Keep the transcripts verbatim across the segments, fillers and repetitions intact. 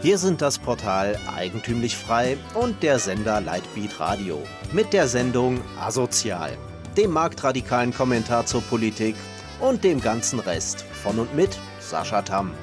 Wir sind das Portal Eigentümlich Frei und der Sender Lightbeat Radio mit der Sendung Asozial, dem marktradikalen Kommentar zur Politik und dem ganzen Rest von und mit Sascha Tamm.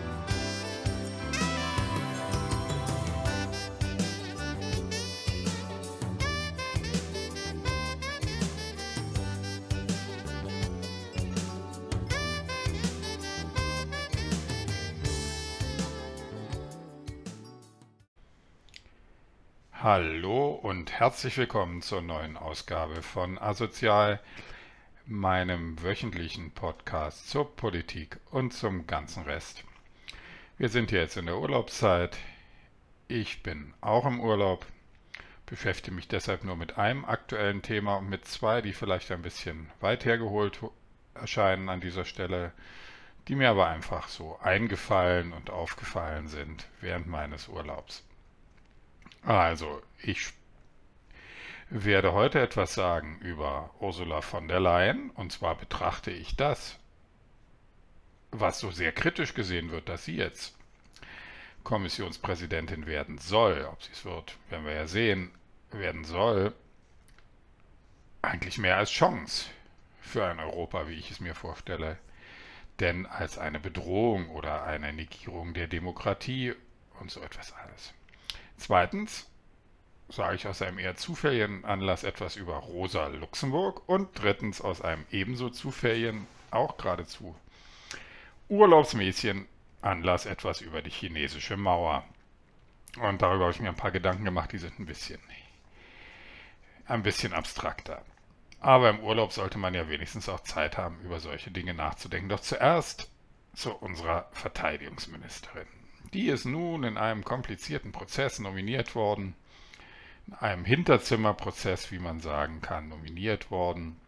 Hallo und herzlich willkommen zur neuen Ausgabe von Asozial, meinem wöchentlichen Podcast zur Politik und zum ganzen Rest. Wir sind jetzt in der Urlaubszeit. Ich bin auch im Urlaub, beschäftige mich deshalb nur mit einem aktuellen Thema und mit zwei, die vielleicht ein bisschen weit hergeholt erscheinen an dieser Stelle, die mir aber einfach so eingefallen und aufgefallen sind während meines Urlaubs. Also, ich werde heute etwas sagen über Ursula von der Leyen, und zwar betrachte ich das, was so sehr kritisch gesehen wird, dass sie jetzt Kommissionspräsidentin werden soll, ob sie es wird, werden wir ja sehen, werden soll, eigentlich mehr als Chance für ein Europa, wie ich es mir vorstelle, denn als eine Bedrohung oder eine Negierung der Demokratie und so etwas alles. Zweitens sage ich aus einem eher zufälligen Anlass etwas über Rosa Luxemburg und drittens aus einem ebenso zufälligen, auch geradezu urlaubsmäßigen Anlass etwas über die chinesische Mauer. Und darüber habe ich mir ein paar Gedanken gemacht, die sind ein bisschen, ein bisschen abstrakter. Aber im Urlaub sollte man ja wenigstens auch Zeit haben, über solche Dinge nachzudenken. Doch zuerst zu unserer Verteidigungsministerin. Die ist nun in einem komplizierten Prozess nominiert worden, in einem Hinterzimmerprozess, wie man sagen kann, nominiert worden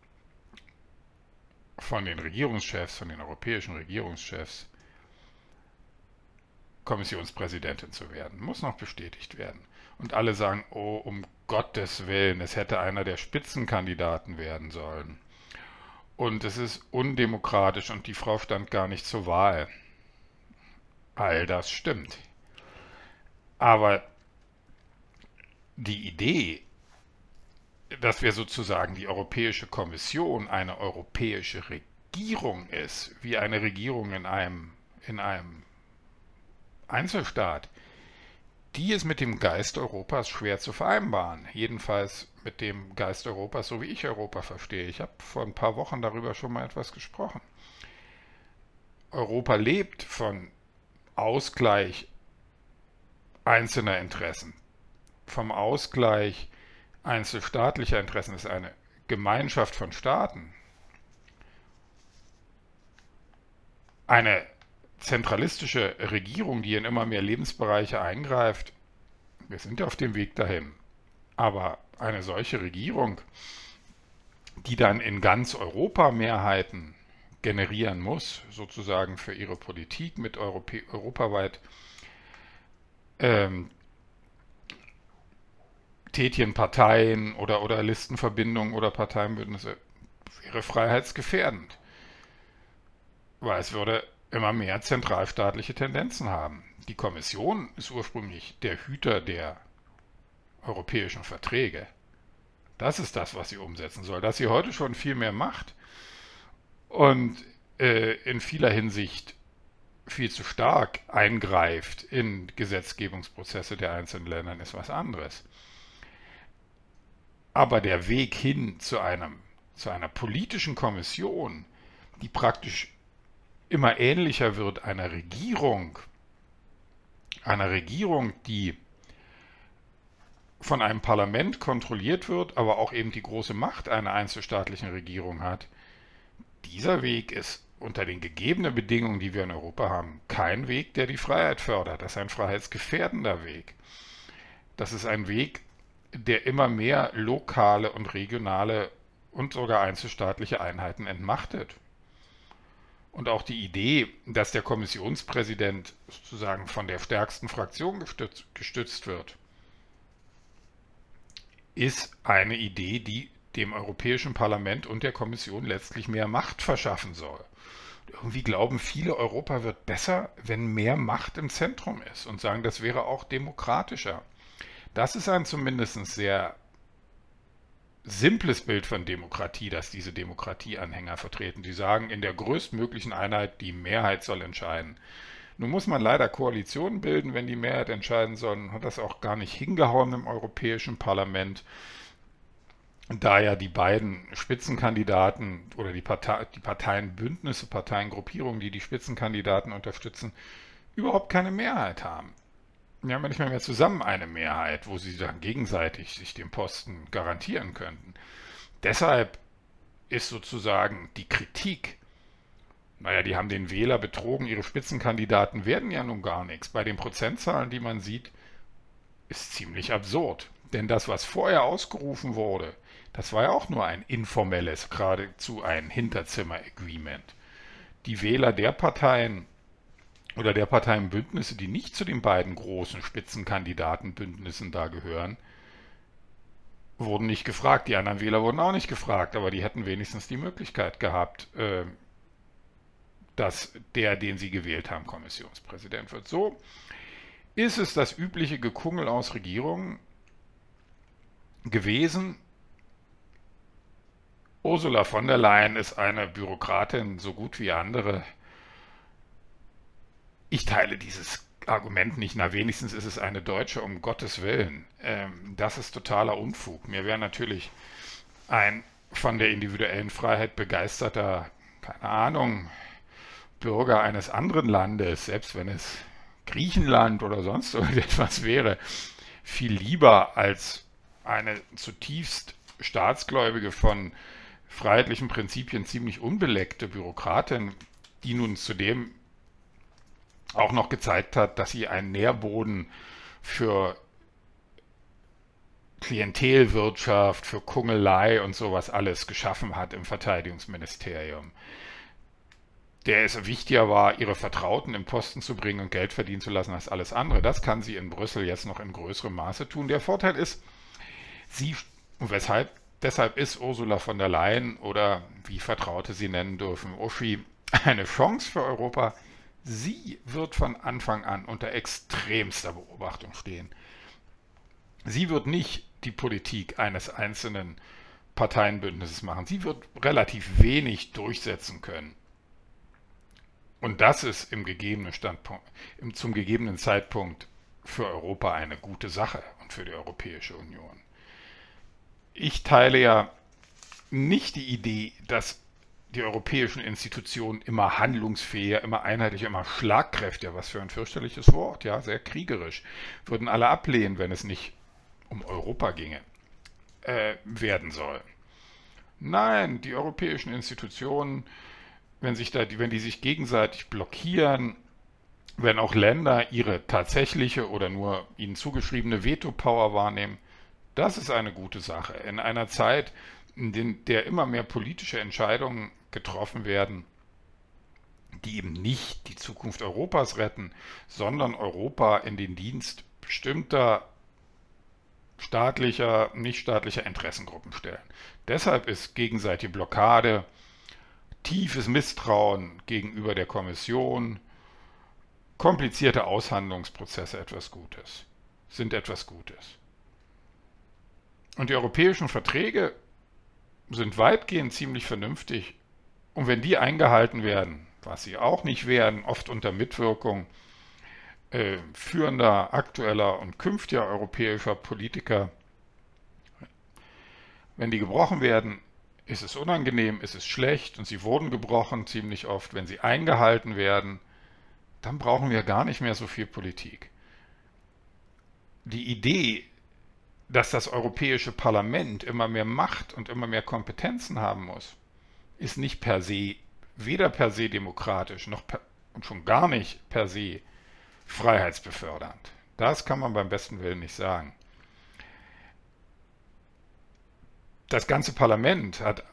von den Regierungschefs, von den europäischen Regierungschefs, Kommissionspräsidentin zu werden. Muss noch bestätigt werden. Und alle sagen, oh, um Gottes Willen, es hätte einer der Spitzenkandidaten werden sollen. Und es ist undemokratisch und die Frau stand gar nicht zur Wahl. All das stimmt. Aber die Idee, dass wir sozusagen die Europäische Kommission eine europäische Regierung ist, wie eine Regierung in einem, in einem Einzelstaat, die ist mit dem Geist Europas schwer zu vereinbaren. Jedenfalls mit dem Geist Europas, so wie ich Europa verstehe. Ich habe vor ein paar Wochen darüber schon mal etwas gesprochen. Europa lebt von Ausgleich einzelner Interessen. Vom Ausgleich einzelstaatlicher Interessen ist eine Gemeinschaft von Staaten. Eine zentralistische Regierung, die in immer mehr Lebensbereiche eingreift, wir sind auf dem Weg dahin. Aber eine solche Regierung, die dann in ganz Europa Mehrheiten generieren muss, sozusagen für ihre Politik mit Europä- europaweit ähm, tätigen Parteien oder, oder Listenverbindungen oder Parteienbündnisse, wäre freiheitsgefährdend. Weil es würde immer mehr zentralstaatliche Tendenzen haben. Die Kommission ist ursprünglich der Hüter der europäischen Verträge. Das ist das, was sie umsetzen soll. Dass sie heute schon viel mehr macht und äh, in vieler Hinsicht viel zu stark eingreift in Gesetzgebungsprozesse der einzelnen Länder, ist was anderes. Aber der Weg hin zu einem, zu einer politischen Kommission, die praktisch immer ähnlicher wird einer Regierung, einer Regierung, die von einem Parlament kontrolliert wird, aber auch eben die große Macht einer einzelstaatlichen Regierung hat, dieser Weg ist unter den gegebenen Bedingungen, die wir in Europa haben, kein Weg, der die Freiheit fördert. Das ist ein freiheitsgefährdender Weg. Das ist ein Weg, der immer mehr lokale und regionale und sogar einzelstaatliche Einheiten entmachtet. Und auch die Idee, dass der Kommissionspräsident sozusagen von der stärksten Fraktion gestützt, gestützt wird, ist eine Idee, die dem Europäischen Parlament und der Kommission letztlich mehr Macht verschaffen soll. Irgendwie glauben viele, Europa wird besser, wenn mehr Macht im Zentrum ist und sagen, das wäre auch demokratischer. Das ist ein zumindest sehr simples Bild von Demokratie, das diese Demokratieanhänger vertreten. Die sagen, in der größtmöglichen Einheit, die Mehrheit soll entscheiden. Nun muss man leider Koalitionen bilden, wenn die Mehrheit entscheiden soll. Hat das auch gar nicht hingehauen im Europäischen Parlament, da ja die beiden Spitzenkandidaten oder die, Partei, die Parteienbündnisse, Parteiengruppierungen, die die Spitzenkandidaten unterstützen, überhaupt keine Mehrheit haben. Wir haben ja nicht mehr, mehr zusammen eine Mehrheit, wo sie dann gegenseitig sich den Posten garantieren könnten. Deshalb ist sozusagen die Kritik, naja, die haben den Wähler betrogen, ihre Spitzenkandidaten werden ja nun gar nichts. Bei den Prozentzahlen, die man sieht, ist ziemlich absurd. Denn das, was vorher ausgerufen wurde, das war ja auch nur ein informelles, geradezu ein Hinterzimmer-Agreement. Die Wähler der Parteien oder der Parteienbündnisse, die nicht zu den beiden großen Spitzenkandidatenbündnissen da gehören, wurden nicht gefragt. Die anderen Wähler wurden auch nicht gefragt, aber die hätten wenigstens die Möglichkeit gehabt, äh, dass der, den sie gewählt haben, Kommissionspräsident wird. So ist es das übliche Gekungel aus Regierungen gewesen. Ursula von der Leyen ist eine Bürokratin, so gut wie andere. Ich teile dieses Argument nicht. Na, wenigstens ist es eine Deutsche, um Gottes Willen. Ähm, das ist totaler Unfug. Mir wäre natürlich ein von der individuellen Freiheit begeisterter, keine Ahnung, Bürger eines anderen Landes, selbst wenn es Griechenland oder sonst irgendetwas wäre, viel lieber als eine zutiefst staatsgläubige, von freiheitlichen Prinzipien ziemlich unbeleckte Bürokratin, die nun zudem auch noch gezeigt hat, dass sie einen Nährboden für Klientelwirtschaft, für Kungelei und sowas alles geschaffen hat im Verteidigungsministerium. Der es wichtiger war, ihre Vertrauten im Posten zu bringen und Geld verdienen zu lassen als alles andere. Das kann sie in Brüssel jetzt noch in größerem Maße tun. Der Vorteil ist, sie, und weshalb, deshalb ist Ursula von der Leyen oder wie Vertraute sie nennen dürfen, Uschi, eine Chance für Europa. Sie wird von Anfang an unter extremster Beobachtung stehen. Sie wird nicht die Politik eines einzelnen Parteienbündnisses machen. Sie wird relativ wenig durchsetzen können. Und das ist im gegebenen Standpunkt, im, zum gegebenen Zeitpunkt für Europa eine gute Sache und für die Europäische Union. Ich teile ja nicht die Idee, dass die europäischen Institutionen immer handlungsfähiger, immer einheitlicher, immer schlagkräftiger, was für ein fürchterliches Wort, ja, sehr kriegerisch, würden alle ablehnen, wenn es nicht um Europa ginge, äh, werden soll. Nein, die europäischen Institutionen, wenn sich da, wenn die sich gegenseitig blockieren, wenn auch Länder ihre tatsächliche oder nur ihnen zugeschriebene Veto-Power wahrnehmen, das ist eine gute Sache. In einer Zeit, in der immer mehr politische Entscheidungen getroffen werden, die eben nicht die Zukunft Europas retten, sondern Europa in den Dienst bestimmter staatlicher, nichtstaatlicher Interessengruppen stellen. Deshalb ist gegenseitige Blockade, tiefes Misstrauen gegenüber der Kommission, komplizierte Aushandlungsprozesse etwas Gutes, sind etwas Gutes. Und die europäischen Verträge sind weitgehend ziemlich vernünftig. Und wenn die eingehalten werden, was sie auch nicht werden, oft unter Mitwirkung äh, führender, aktueller und künftiger europäischer Politiker, wenn die gebrochen werden, ist es unangenehm, ist es schlecht und sie wurden gebrochen ziemlich oft. Wenn sie eingehalten werden, dann brauchen wir gar nicht mehr so viel Politik. Die Idee, dass das Europäische Parlament immer mehr Macht und immer mehr Kompetenzen haben muss, ist nicht per se, weder per se demokratisch, noch per, und schon gar nicht per se freiheitsbefördernd. Das kann man beim besten Willen nicht sagen. Das ganze Parlament hat,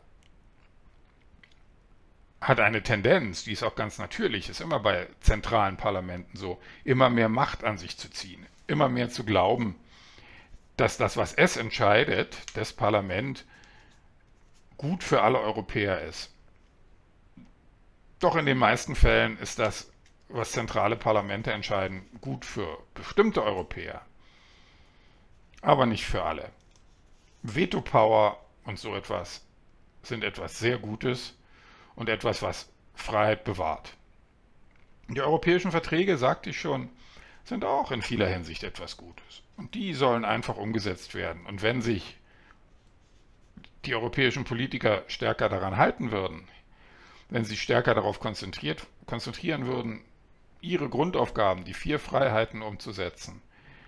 hat eine Tendenz, die ist auch ganz natürlich, ist immer bei zentralen Parlamenten so, immer mehr Macht an sich zu ziehen, immer mehr zu glauben, dass das, was es entscheidet, das Parlament, gut für alle Europäer ist. Doch in den meisten Fällen ist das, was zentrale Parlamente entscheiden, gut für bestimmte Europäer, aber nicht für alle. Veto-Power und so etwas sind etwas sehr Gutes und etwas, was Freiheit bewahrt. Die europäischen Verträge, sagte ich schon, sind auch in vieler Hinsicht etwas Gutes. Und die sollen einfach umgesetzt werden. Und wenn sich die europäischen Politiker stärker daran halten würden, wenn sie sich stärker darauf konzentriert, konzentrieren würden, ihre Grundaufgaben, die vier Freiheiten umzusetzen,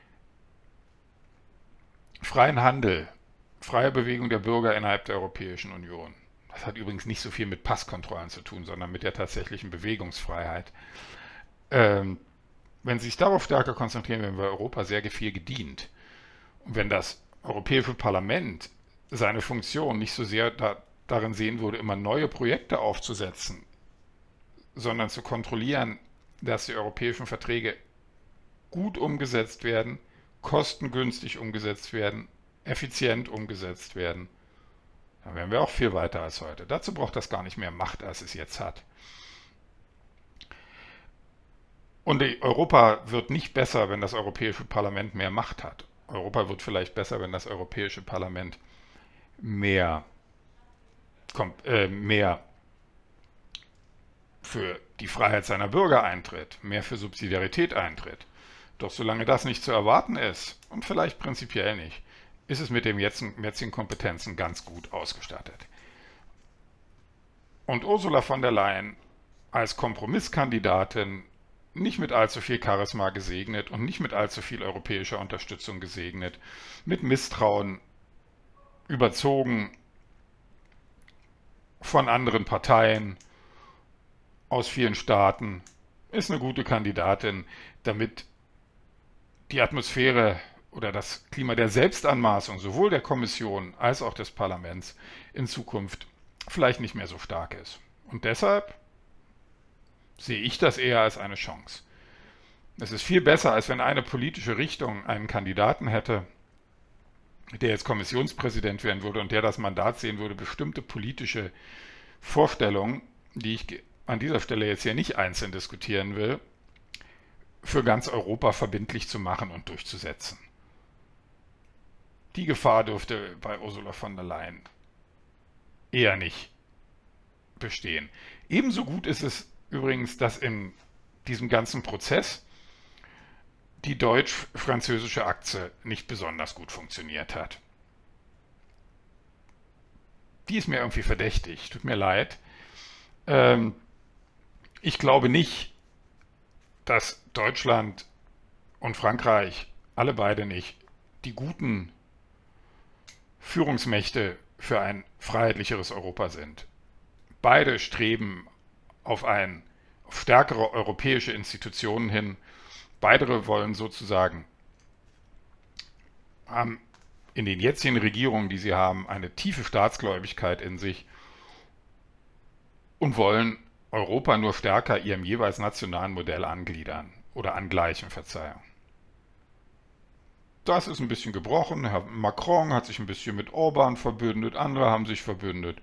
freien Handel, freie Bewegung der Bürger innerhalb der Europäischen Union. Das hat übrigens nicht so viel mit Passkontrollen zu tun, sondern mit der tatsächlichen Bewegungsfreiheit. Ähm, wenn Sie sich darauf stärker konzentrieren, werden wir Europa sehr viel gedient. Und wenn das Europäische Parlament seine Funktion nicht so sehr da, darin sehen würde, immer neue Projekte aufzusetzen, sondern zu kontrollieren, dass die europäischen Verträge gut umgesetzt werden, kostengünstig umgesetzt werden, effizient umgesetzt werden, dann wären wir auch viel weiter als heute. Dazu braucht das gar nicht mehr Macht, als es jetzt hat. Und Europa wird nicht besser, wenn das Europäische Parlament mehr Macht hat. Europa wird vielleicht besser, wenn das Europäische Parlament mehr, äh, mehr für die Freiheit seiner Bürger eintritt, mehr für Subsidiarität eintritt. Doch solange das nicht zu erwarten ist, und vielleicht prinzipiell nicht, ist es mit den jetzigen Kompetenzen ganz gut ausgestattet. Und Ursula von der Leyen als Kompromisskandidatin, nicht mit allzu viel Charisma gesegnet und nicht mit allzu viel europäischer Unterstützung gesegnet, mit Misstrauen überzogen von anderen Parteien aus vielen Staaten, ist eine gute Kandidatin, damit die Atmosphäre oder das Klima der Selbstanmaßung sowohl der Kommission als auch des Parlaments in Zukunft vielleicht nicht mehr so stark ist. Und deshalb sehe ich das eher als eine Chance. Es ist viel besser, als wenn eine politische Richtung einen Kandidaten hätte, der jetzt Kommissionspräsident werden würde und der das Mandat sehen würde, bestimmte politische Vorstellungen, die ich an dieser Stelle jetzt hier nicht einzeln diskutieren will, für ganz Europa verbindlich zu machen und durchzusetzen. Die Gefahr dürfte bei Ursula von der Leyen eher nicht bestehen. Ebenso gut ist es übrigens, dass in diesem ganzen Prozess die deutsch-französische Achse nicht besonders gut funktioniert hat. Die ist mir irgendwie verdächtig, tut mir leid. Ähm, ich glaube nicht, dass Deutschland und Frankreich, alle beide nicht, die guten Führungsmächte für ein freiheitlicheres Europa sind. Beide streben auf, ein, auf stärkere europäische Institutionen hin. Beide wollen sozusagen haben in den jetzigen Regierungen, die sie haben, eine tiefe Staatsgläubigkeit in sich und wollen Europa nur stärker ihrem jeweils nationalen Modell angliedern oder angleichen, Verzeihung. Das ist ein bisschen gebrochen. Herr Macron hat sich ein bisschen mit Orban verbündet, andere haben sich verbündet.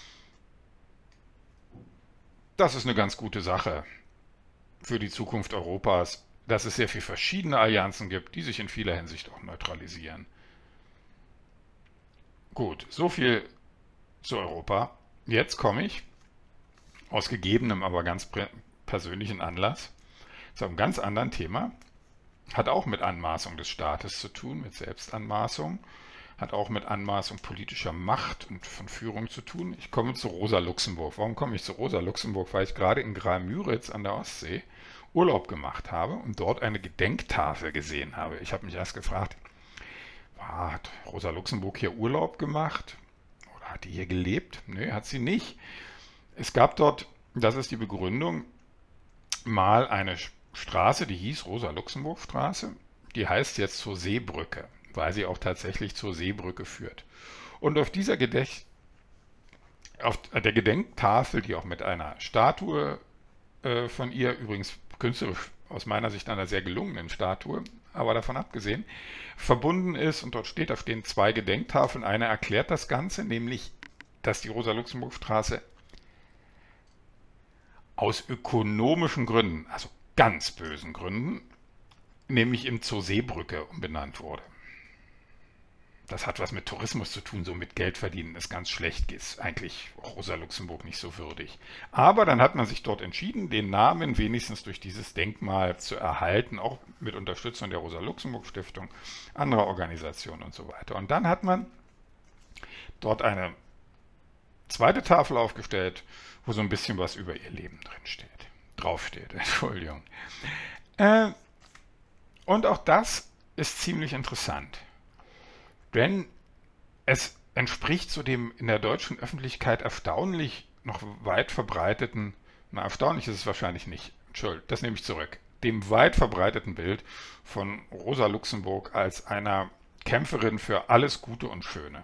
Das ist eine ganz gute Sache für die Zukunft Europas, dass es sehr viele verschiedene Allianzen gibt, die sich in vieler Hinsicht auch neutralisieren. Gut, so viel zu Europa. Jetzt komme ich aus gegebenem, aber ganz persönlichen Anlass zu einem ganz anderen Thema. Hat auch mit Anmaßung des Staates zu tun, mit Selbstanmaßung, hat auch mit Anmaßung politischer Macht und von Führung zu tun. Ich komme zu Rosa Luxemburg. Warum komme ich zu Rosa Luxemburg? Weil ich gerade in Graal-Müritz an der Ostsee Urlaub gemacht habe und dort eine Gedenktafel gesehen habe. Ich habe mich erst gefragt, hat Rosa Luxemburg hier Urlaub gemacht? Oder hat die hier gelebt? Nö, hat sie nicht. Es gab dort, das ist die Begründung, mal eine Straße, die hieß Rosa-Luxemburg-Straße, die heißt jetzt zur Seebrücke, weil sie auch tatsächlich zur Seebrücke führt. Und auf dieser Gedächt auf der Gedenktafel, die auch mit einer Statue äh, von ihr, übrigens künstlerisch aus meiner Sicht einer sehr gelungenen Statue, aber davon abgesehen, verbunden ist, und dort steht, da stehen zwei Gedenktafeln, eine erklärt das Ganze, nämlich, dass die Rosa-Luxemburg-Straße aus ökonomischen Gründen, also ganz bösen Gründen, nämlich im zur Seebrücke umbenannt wurde. Das hat was mit Tourismus zu tun, so mit Geld verdienen ist ganz schlecht, ist eigentlich Rosa Luxemburg nicht so würdig. Aber dann hat man sich dort entschieden, den Namen wenigstens durch dieses Denkmal zu erhalten, auch mit Unterstützung der Rosa Luxemburg Stiftung, anderer Organisationen und so weiter. Und dann hat man dort eine zweite Tafel aufgestellt, wo so ein bisschen was über ihr Leben drin steht. Draufsteht, Entschuldigung. Äh, und auch das ist ziemlich interessant. Denn es entspricht zu dem in der deutschen Öffentlichkeit erstaunlich noch weit verbreiteten, na erstaunlich ist es wahrscheinlich nicht, Entschuldigung, das nehme ich zurück, dem weit verbreiteten Bild von Rosa Luxemburg als einer Kämpferin für alles Gute und Schöne.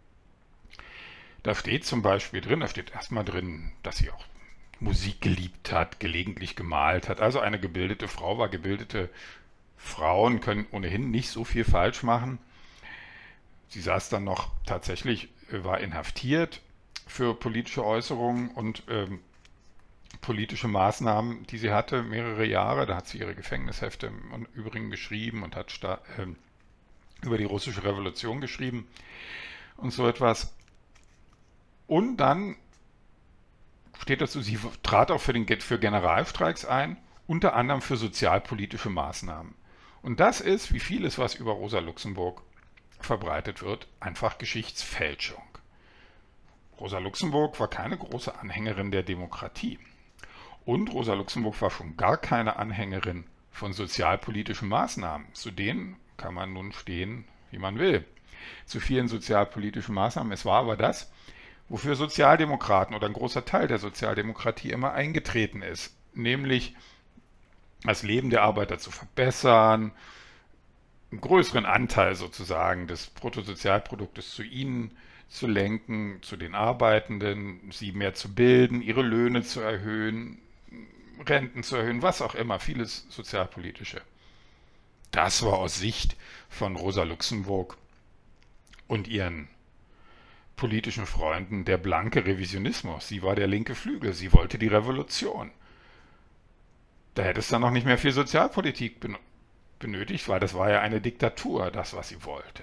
Da steht zum Beispiel drin, da steht erstmal drin, dass sie auch Musik geliebt hat, gelegentlich gemalt hat, also eine gebildete Frau war. Gebildete Frauen können ohnehin nicht so viel falsch machen. Sie saß dann noch tatsächlich, war inhaftiert für politische Äußerungen und ähm, politische Maßnahmen, die sie hatte, mehrere Jahre. Da hat sie ihre Gefängnishefte im Übrigen geschrieben und hat äh, über die russische Revolution geschrieben und so etwas. Und dann steht dazu, sie trat auch für, den, für Generalstreiks ein, unter anderem für sozialpolitische Maßnahmen. Und das ist, wie vieles, was über Rosa Luxemburg verbreitet wird, einfach Geschichtsfälschung. Rosa Luxemburg war keine große Anhängerin der Demokratie. Und Rosa Luxemburg war schon gar keine Anhängerin von sozialpolitischen Maßnahmen. Zu denen kann man nun stehen, wie man will. Zu vielen sozialpolitischen Maßnahmen. Es war aber das, wofür Sozialdemokraten oder ein großer Teil der Sozialdemokratie immer eingetreten ist. Nämlich das Leben der Arbeiter zu verbessern, einen größeren Anteil sozusagen des Bruttosozialproduktes zu ihnen zu lenken, zu den Arbeitenden, sie mehr zu bilden, ihre Löhne zu erhöhen, Renten zu erhöhen, was auch immer, vieles Sozialpolitische. Das war aus Sicht von Rosa Luxemburg und ihren politischen Freunden der blanke Revisionismus. Sie war der linke Flügel, sie wollte die Revolution. Da hätte es dann noch nicht mehr viel Sozialpolitik benutzt. benötigt, weil das war ja eine Diktatur, das, was sie wollte.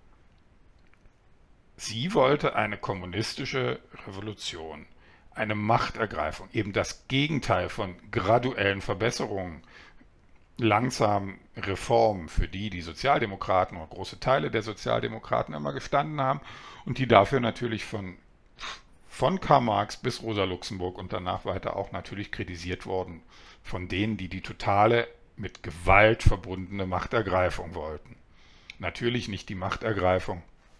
Sie wollte eine kommunistische Revolution, eine Machtergreifung, eben das Gegenteil von graduellen Verbesserungen, langsamen Reformen, für die die Sozialdemokraten oder große Teile der Sozialdemokraten immer gestanden haben und die dafür natürlich von, von Karl Marx bis Rosa Luxemburg und danach weiter auch natürlich kritisiert wurden, von denen, die die totale mit Gewalt verbundene Machtergreifung wollten. Natürlich nicht die Machtergreifung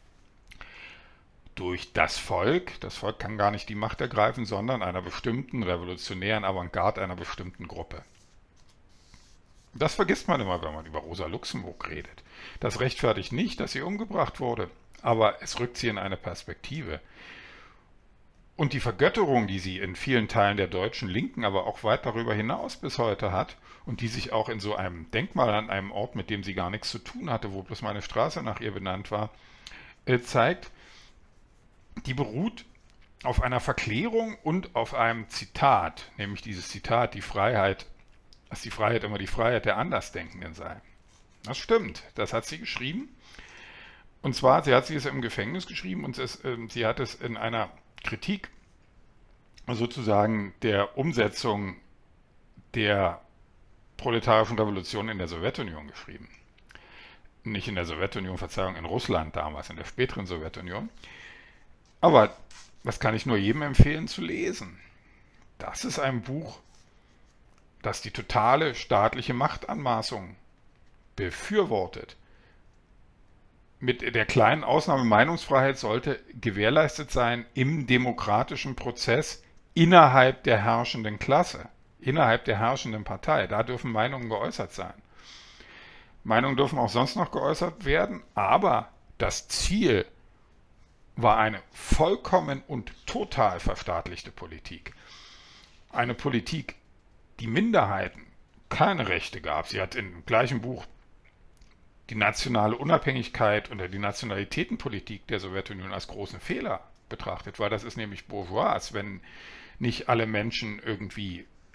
durch das Volk. Das Volk kann gar nicht die Macht ergreifen, sondern einer bestimmten revolutionären Avantgarde einer bestimmten Gruppe. Das vergisst man immer, wenn man über Rosa Luxemburg redet. Das rechtfertigt nicht, dass sie umgebracht wurde, aber es rückt sie in eine Perspektive. Und die Vergötterung, die sie in vielen Teilen der deutschen Linken, aber auch weit darüber hinaus bis heute hat und die sich auch in so einem Denkmal an einem Ort, mit dem sie gar nichts zu tun hatte, wo bloß meine Straße nach ihr benannt war, äh, zeigt, die beruht auf einer Verklärung und auf einem Zitat, nämlich dieses Zitat, die Freiheit, dass die Freiheit immer die Freiheit der Andersdenkenden sei. Das stimmt, das hat sie geschrieben. Und zwar, sie hat es im Gefängnis geschrieben und es, äh, sie hat es in einer Kritik sozusagen der Umsetzung der proletarischen Revolution in der Sowjetunion geschrieben. Nicht in der Sowjetunion, Verzeihung, in Russland damals, in der späteren Sowjetunion. Aber das kann ich nur jedem empfehlen zu lesen. Das ist ein Buch, das die totale staatliche Machtanmaßung befürwortet. Mit der kleinen Ausnahme Meinungsfreiheit sollte gewährleistet sein im demokratischen Prozess innerhalb der herrschenden Klasse, innerhalb der herrschenden Partei. Da dürfen Meinungen geäußert sein. Meinungen dürfen auch sonst noch geäußert werden, aber das Ziel war eine vollkommen und total verstaatlichte Politik. Eine Politik, die Minderheiten keine Rechte gab. Sie hat im gleichen Buch die nationale Unabhängigkeit oder die Nationalitätenpolitik der Sowjetunion als großen Fehler betrachtet, weil das ist nämlich bourgeois, wenn nicht alle Menschen irgendwie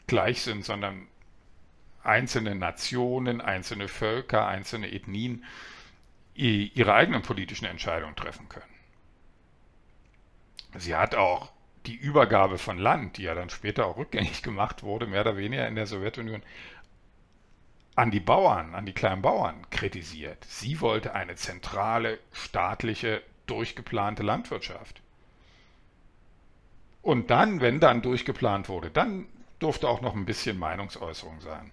gleich sind, sondern einzelne Nationen, einzelne Völker, einzelne Ethnien ihre eigenen politischen Entscheidungen treffen können. Sie hat auch die Übergabe von Land, die ja dann später auch rückgängig gemacht wurde, mehr oder weniger in der Sowjetunion, an die Bauern, an die kleinen Bauern kritisiert. Sie wollte eine zentrale, staatliche, durchgeplante Landwirtschaft. Und dann, wenn dann durchgeplant wurde, dann durfte auch noch ein bisschen Meinungsäußerung sein.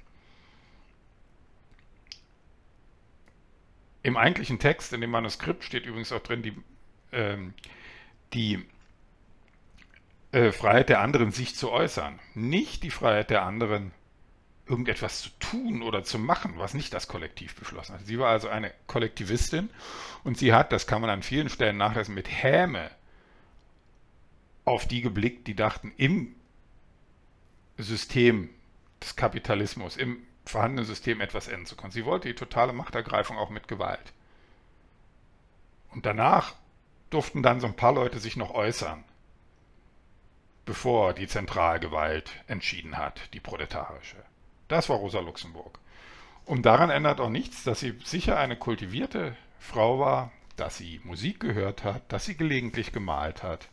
Im eigentlichen Text, in dem Manuskript, steht übrigens auch drin, die, ähm, die äh, Freiheit der anderen, sich zu äußern. Nicht die Freiheit der anderen, irgendetwas zu tun oder zu machen, was nicht das Kollektiv beschlossen hat. Sie war also eine Kollektivistin und sie hat, das kann man an vielen Stellen nachlesen, mit Häme auf die geblickt, die dachten, im System des Kapitalismus, im vorhandenen System etwas ändern zu können. Sie wollte die totale Machtergreifung auch mit Gewalt. Und danach durften dann so ein paar Leute sich noch äußern, bevor die Zentralgewalt entschieden hat, die proletarische. Das war Rosa Luxemburg. Und daran ändert auch nichts, dass sie sicher eine kultivierte Frau war, dass sie Musik gehört hat, dass sie gelegentlich gemalt hat.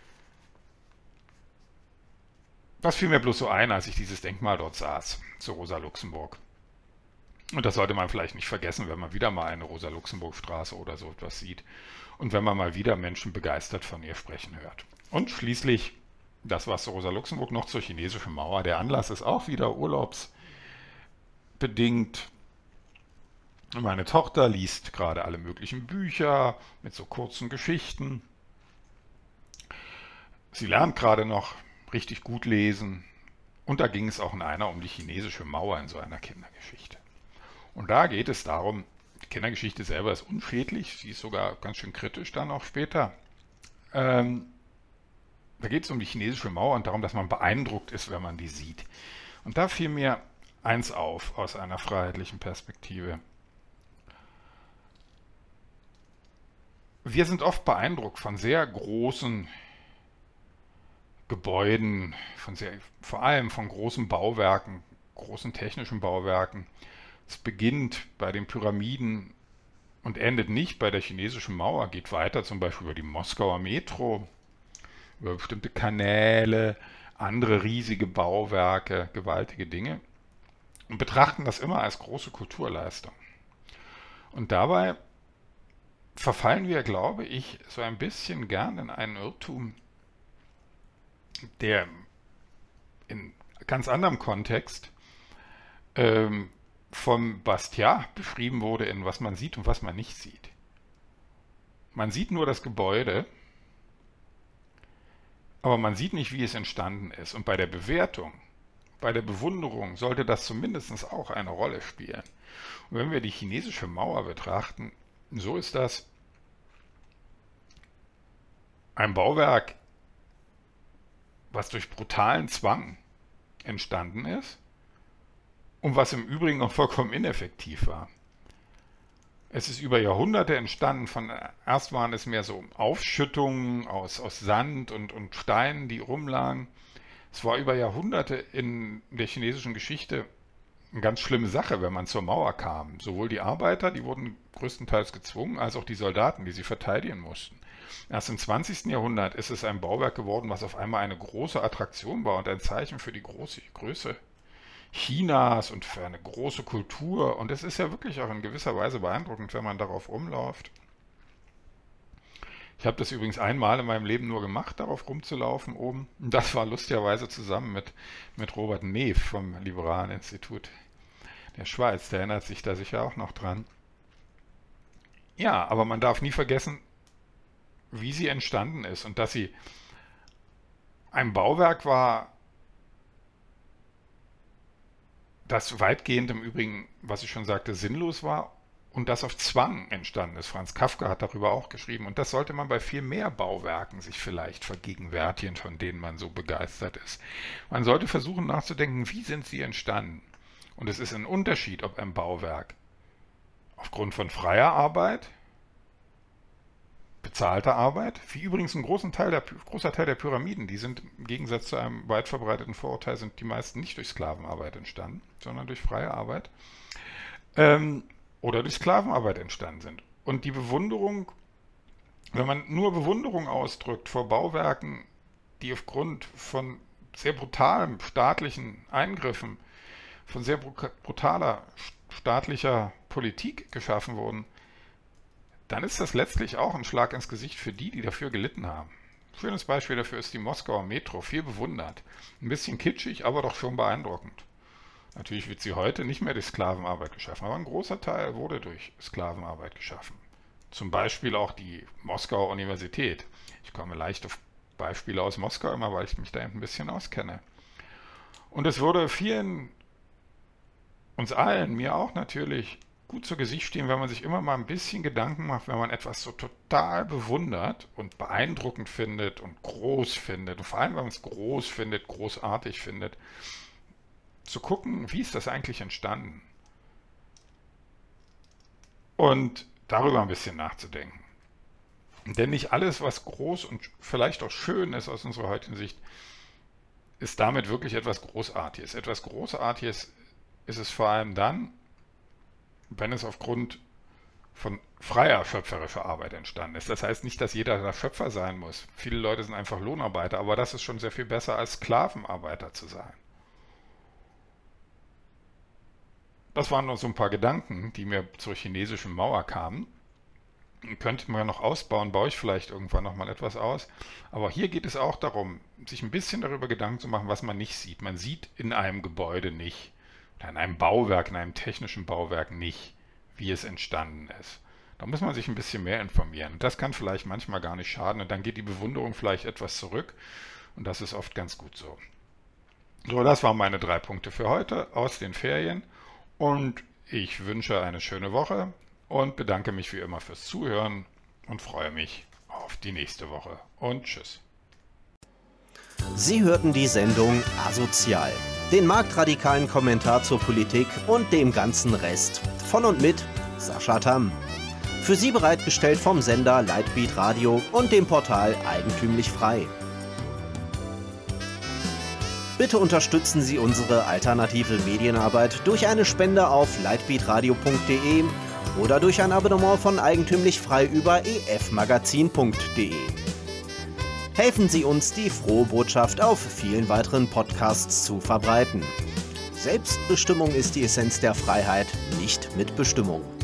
Das fiel mir bloß so ein, als ich dieses Denkmal dort saß, zu Rosa Luxemburg. Und das sollte man vielleicht nicht vergessen, wenn man wieder mal eine Rosa-Luxemburg-Straße oder so etwas sieht und wenn man mal wieder Menschen begeistert von ihr sprechen hört. Und schließlich, das war zu Rosa Luxemburg, noch zur chinesischen Mauer. Der Anlass ist auch wieder urlaubsbedingt. Meine Tochter liest gerade alle möglichen Bücher mit so kurzen Geschichten. Sie lernt gerade noch richtig gut lesen. Und da ging es auch in einer um die chinesische Mauer in so einer Kindergeschichte. Und da geht es darum, die Kindergeschichte selber ist unschädlich, sie ist sogar ganz schön kritisch dann auch später. Ähm, da geht es um die chinesische Mauer und darum, dass man beeindruckt ist, wenn man die sieht. Und da fiel mir eins auf aus einer freiheitlichen Perspektive. Wir sind oft beeindruckt von sehr großen Gebäuden, von sehr, vor allem von großen Bauwerken, großen technischen Bauwerken. Es beginnt bei den Pyramiden und endet nicht bei der chinesischen Mauer, geht weiter zum Beispiel über die Moskauer Metro, über bestimmte Kanäle, andere riesige Bauwerke, gewaltige Dinge und betrachten das immer als große Kulturleistung. Und dabei verfallen wir, glaube ich, so ein bisschen gern in einen Irrtum, der in ganz anderem Kontext ähm, vom Bastiat beschrieben wurde, in was man sieht und was man nicht sieht. Man sieht nur das Gebäude, aber man sieht nicht, wie es entstanden ist. Und bei der Bewertung, bei der Bewunderung sollte das zumindest auch eine Rolle spielen. Und wenn wir die chinesische Mauer betrachten, so ist das ein Bauwerk, was durch brutalen Zwang entstanden ist und was im Übrigen auch vollkommen ineffektiv war. Es ist über Jahrhunderte entstanden, von, erst waren es mehr so Aufschüttungen aus, aus Sand und, und Steinen, die rumlagen. Es war über Jahrhunderte in der chinesischen Geschichte eine ganz schlimme Sache, wenn man zur Mauer kam. Sowohl die Arbeiter, die wurden größtenteils gezwungen, als auch die Soldaten, die sie verteidigen mussten. Erst im zwanzigsten Jahrhundert ist es ein Bauwerk geworden, was auf einmal eine große Attraktion war und ein Zeichen für die große Größe Chinas und für eine große Kultur. Und es ist ja wirklich auch in gewisser Weise beeindruckend, wenn man darauf rumläuft. Ich habe das übrigens einmal in meinem Leben nur gemacht, darauf rumzulaufen oben. Und das war lustigerweise zusammen mit, mit Robert Neef vom Liberalen Institut der Schweiz. Der erinnert sich da sicher auch noch dran. Ja, aber man darf nie vergessen, wie sie entstanden ist und dass sie ein Bauwerk war, das weitgehend im Übrigen, was ich schon sagte, sinnlos war und das auf Zwang entstanden ist. Franz Kafka hat darüber auch geschrieben und das sollte man bei viel mehr Bauwerken sich vielleicht vergegenwärtigen, von denen man so begeistert ist. Man sollte versuchen nachzudenken, wie sind sie entstanden? Und es ist ein Unterschied, ob ein Bauwerk aufgrund von freier Arbeit bezahlte Arbeit, wie übrigens ein großen Teil der, großer Teil der Pyramiden, die sind im Gegensatz zu einem weit verbreiteten Vorurteil, sind die meisten nicht durch Sklavenarbeit entstanden, sondern durch freie Arbeit ähm, oder durch Sklavenarbeit entstanden sind. Und die Bewunderung, wenn man nur Bewunderung ausdrückt vor Bauwerken, die aufgrund von sehr brutalen staatlichen Eingriffen, von sehr brutaler staatlicher Politik geschaffen wurden, dann ist das letztlich auch ein Schlag ins Gesicht für die, die dafür gelitten haben. Ein schönes Beispiel dafür ist die Moskauer Metro, viel bewundert. Ein bisschen kitschig, aber doch schon beeindruckend. Natürlich wird sie heute nicht mehr durch Sklavenarbeit geschaffen, aber ein großer Teil wurde durch Sklavenarbeit geschaffen. Zum Beispiel auch die Moskauer Universität. Ich komme leicht auf Beispiele aus Moskau immer, weil ich mich da ein bisschen auskenne. Und es würde vielen, uns allen, mir auch natürlich, gut zu Gesicht stehen, wenn man sich immer mal ein bisschen Gedanken macht, wenn man etwas so total bewundert und beeindruckend findet und groß findet und vor allem, wenn man es groß findet, großartig findet, zu gucken, wie ist das eigentlich entstanden? Und darüber ein bisschen nachzudenken. Denn nicht alles, was groß und vielleicht auch schön ist aus unserer heutigen Sicht, ist damit wirklich etwas Großartiges. Etwas Großartiges ist es vor allem dann, wenn es aufgrund von freier schöpferischer Arbeit entstanden ist. Das heißt nicht, dass jeder der Schöpfer sein muss. Viele Leute sind einfach Lohnarbeiter, aber das ist schon sehr viel besser, als Sklavenarbeiter zu sein. Das waren nur so ein paar Gedanken, die mir zur chinesischen Mauer kamen. Könnte man noch ausbauen, baue ich vielleicht irgendwann nochmal etwas aus. Aber hier geht es auch darum, sich ein bisschen darüber Gedanken zu machen, was man nicht sieht. Man sieht in einem Gebäude nicht, oder in einem Bauwerk, in einem technischen Bauwerk nicht, wie es entstanden ist. Da muss man sich ein bisschen mehr informieren. Und das kann vielleicht manchmal gar nicht schaden. Und dann geht die Bewunderung vielleicht etwas zurück. Und das ist oft ganz gut so. So, das waren meine drei Punkte für heute aus den Ferien. Und ich wünsche eine schöne Woche und bedanke mich wie immer fürs Zuhören und freue mich auf die nächste Woche. Und tschüss. Sie hörten die Sendung Asozial, den marktradikalen Kommentar zur Politik und dem ganzen Rest. Von und mit Sascha Tamm. Für Sie bereitgestellt vom Sender Lightbeat Radio und dem Portal Eigentümlich Frei. Bitte unterstützen Sie unsere alternative Medienarbeit durch eine Spende auf lightbeatradio punkt de oder durch ein Abonnement von Eigentümlich Frei über e f magazin punkt de. Helfen Sie uns, die frohe Botschaft auf vielen weiteren Podcasts zu verbreiten. Selbstbestimmung ist die Essenz der Freiheit, nicht Mitbestimmung.